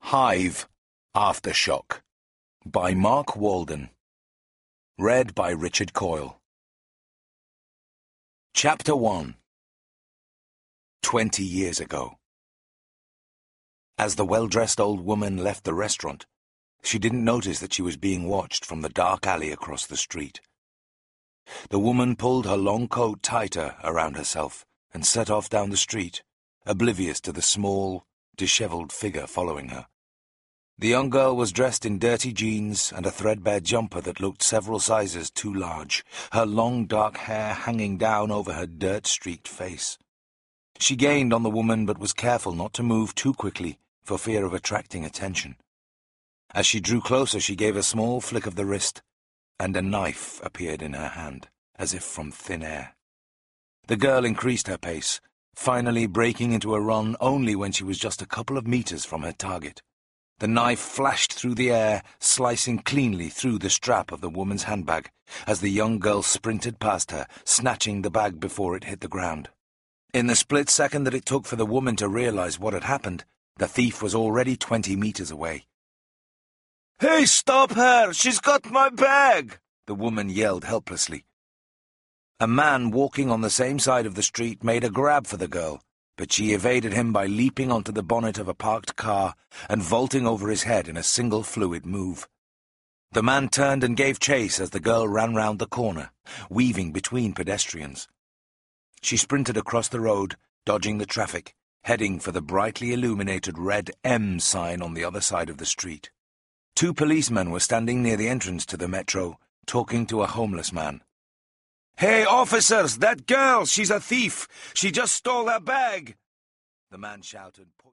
Hive Aftershock by Mark Walden. Read by Richard Coyle. Chapter 1. 20 years ago. As the well-dressed old woman left the restaurant, she didn't notice that she was being watched from the dark alley across the street. The woman pulled her long coat tighter around herself and set off down the street, oblivious to the small, disheveled figure following her. The young girl was dressed in dirty jeans and a threadbare jumper that looked several sizes too large, her long dark hair hanging down over her dirt-streaked face. She gained on the woman but was careful not to move too quickly for fear of attracting attention. As she drew closer, she gave a small flick of the wrist, and a knife appeared in her hand, as if from thin air. The girl increased her pace, finally breaking into a run only when she was just a couple of meters from her target. The knife flashed through the air, slicing cleanly through the strap of the woman's handbag, as the young girl sprinted past her, snatching the bag before it hit the ground. In the split second that it took for the woman to realize what had happened, the thief was already 20 meters away. "Hey, stop her! She's got my bag!" the woman yelled helplessly. A man walking on the same side of the street made a grab for the girl, but she evaded him by leaping onto the bonnet of a parked car and vaulting over his head in a single fluid move. The man turned and gave chase as the girl ran round the corner, weaving between pedestrians. She sprinted across the road, dodging the traffic, heading for the brightly illuminated red M sign on the other side of the street. 2 policemen were standing near the entrance to the metro, talking to a homeless man. "Hey, officers, that girl, she's a thief! She just stole our bag!" the man shouted.